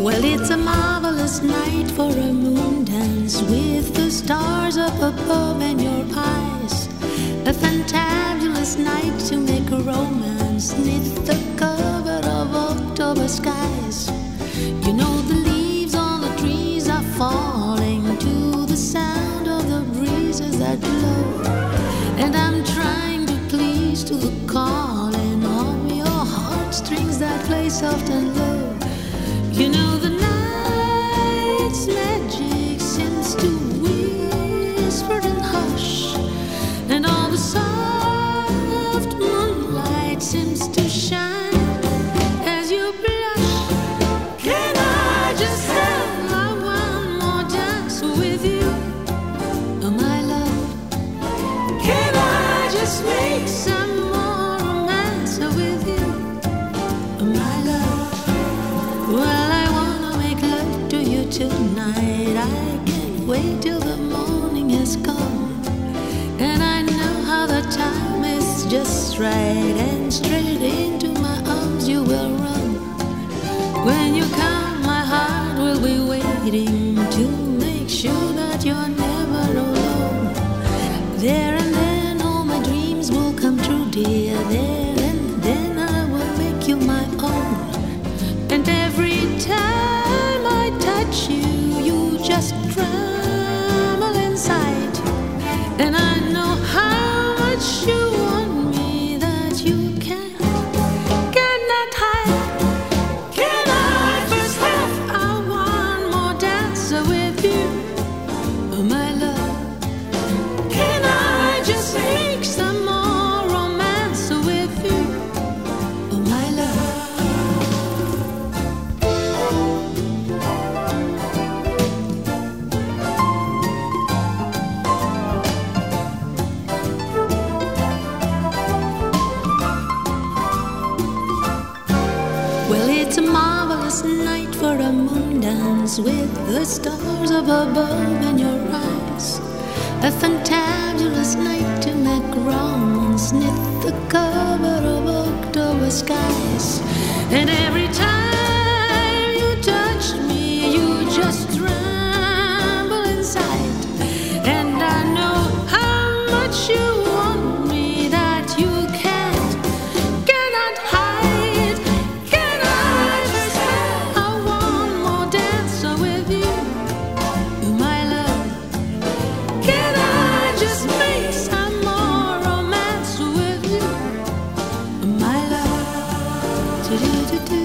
Well, it's a marvelous night for a moon dance with the stars up above in your eyes. A fantabulous night to make a romance neath the cover of October skies. You know the leaves on the trees are falling to the sound of the breezes that blow. And I'm trying to please to the calling of your heartstrings that play soft and low. You know the night's magic seems to whisper and hush, and all the soft moonlight seems to shine as you blush. Can I just have my one more dance with you, oh my love? Can I just make some more romance with you, oh my love? Well, I wanna make love to you tonight. I can't wait till the morning has come, and I know how the time is just right, and straight into my arms you will run. When you come, my heart will be waiting to make sure that you're never alone. There and then all my dreams will come true, dear. There and then I will make you my own. And every time I touch you, you just tremble inside. And I know how much you want me that you cannot hide. Can I first have one more dance with you, oh my love? Can I just make some more romance with you, oh my love? Well, it's a marvelous night for a moon dance with the stars up above in your eyes. A fantabulous night to make romance neath the cover of October skies. And every time you touch me, you just tremble inside. And I know how much you want me that you cannot hide. Can I just have one more dance with you, my love? Can I just make some more romance with you, my love? Do-do-do-do.